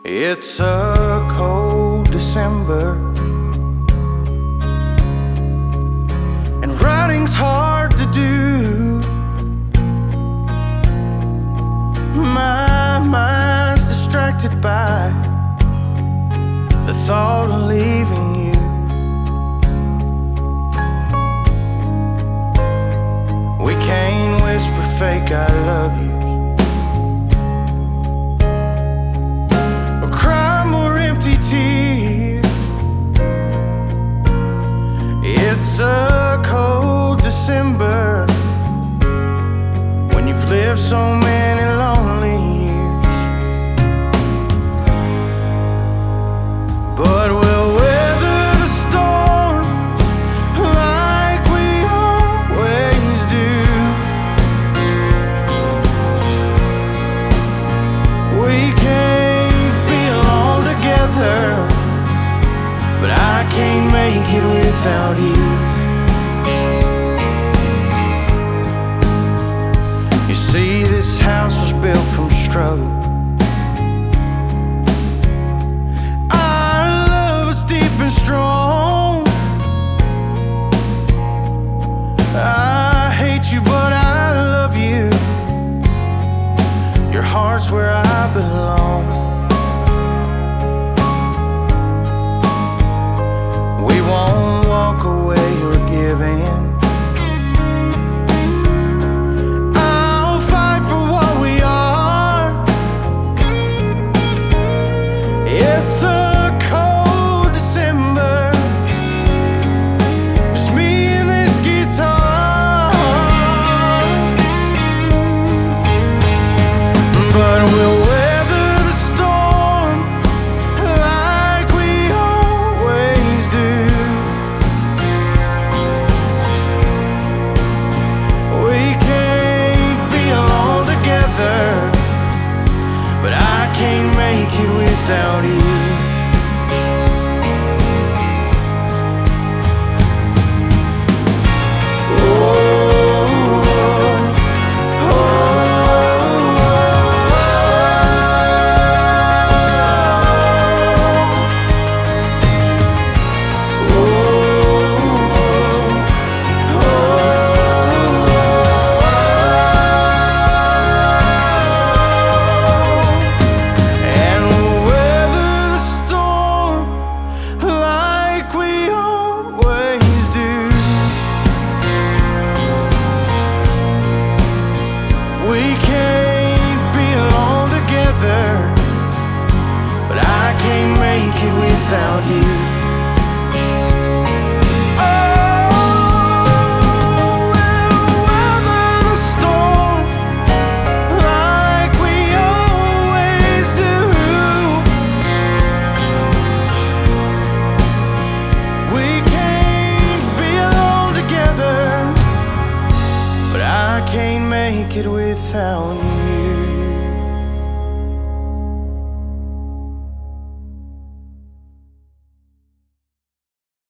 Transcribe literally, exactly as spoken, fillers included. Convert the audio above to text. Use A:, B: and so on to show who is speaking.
A: It's a cold December, and writing's hard to do. My mind's distracted by the thought of leaving you. We can't whisper fake I love you, or cry more empty tears. It's a cold December when you've lived so many lonely years. But we'll weather the storm like we always do. We can't be alone together, but I can't make it without you. You see, this house was built from struggle. Our love is deep and strong. I hate you, but I love you. Your heart's where I belong. We won't walk away or give in. I'll fight for what we are. It's a cold December, just me and this guitar. But we'll weather the storm like we always do. We can't be alone together, but I can't make it without you. We can't be alone together, but I can't make it without you. Oh, we'll weather the storm like we always do. We can't be alone together, but I can't make it without you.